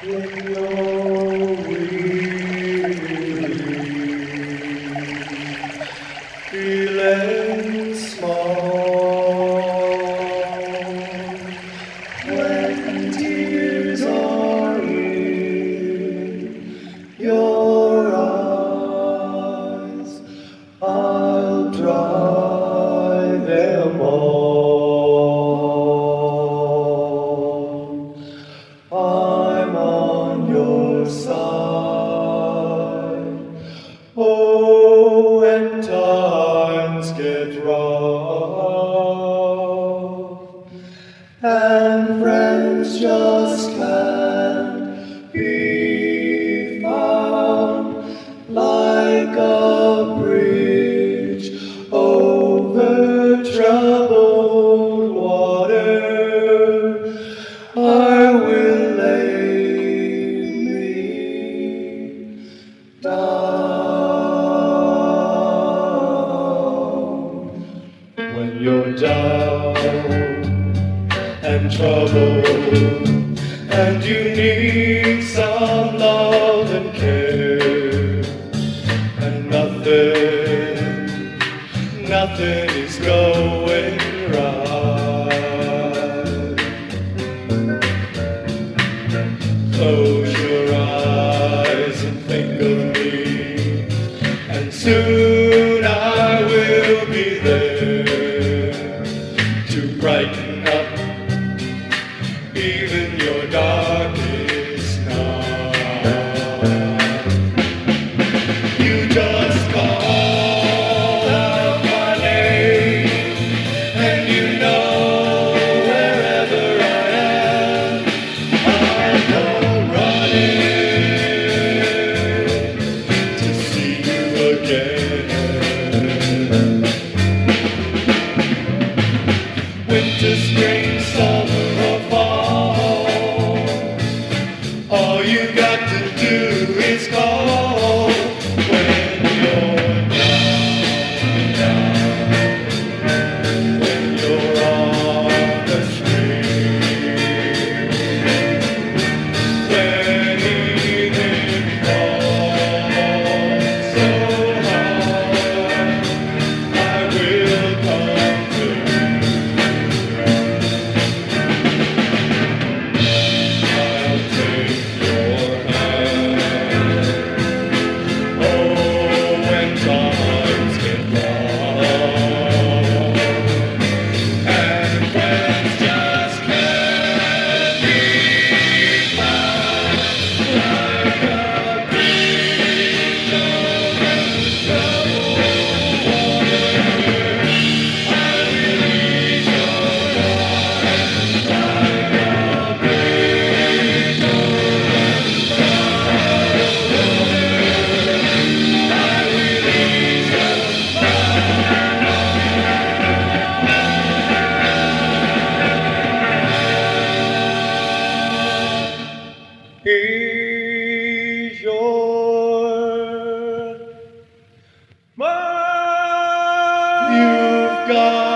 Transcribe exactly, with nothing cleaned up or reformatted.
When you're weary, feeling small, when tears are in your eyes, I'll dry them all. I'm on your side. Oh, when times get rough and friends just can't be found, like a bridge over troubled water, I will lay me down. When you're down and troubled and you need some love and care, and nothing, nothing is going right, close your eyes and think of me, and soon I will be there to brighten up even your darkest night. You just call out my name, and you know wherever I am, I'll go running to see you again. Winter, spring, summer, or fall, all you got to do is call. When you're down, down, when you're on the street, when evening falls so hard, I will come through. I'll take your hand. Oh, when times get rough and friends just can't be found, like a bridge over troubled water, I will ease your mind, like a bridge over troubled water, I will ease your ease your mind. You've got